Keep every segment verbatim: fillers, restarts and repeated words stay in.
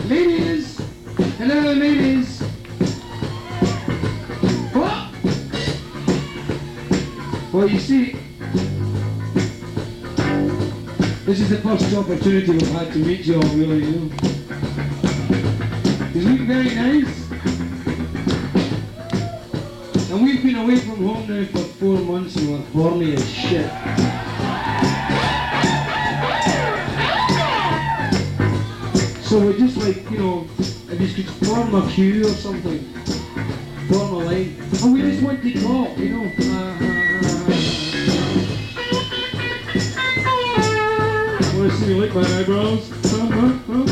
Ladies, hello ladies. Oh, well you see, this is the first opportunity we've had to meet you all, really, you know. You look very nice. And we've been away from home now for four months and we're horny as shit. So we're just like, you know, if you could form a queue or something, form a line, and we just want to talk, you know. Uh, want to see me lick my eyebrows? Huh, huh, huh?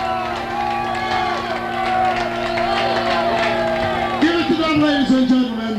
Ladies and gentlemen,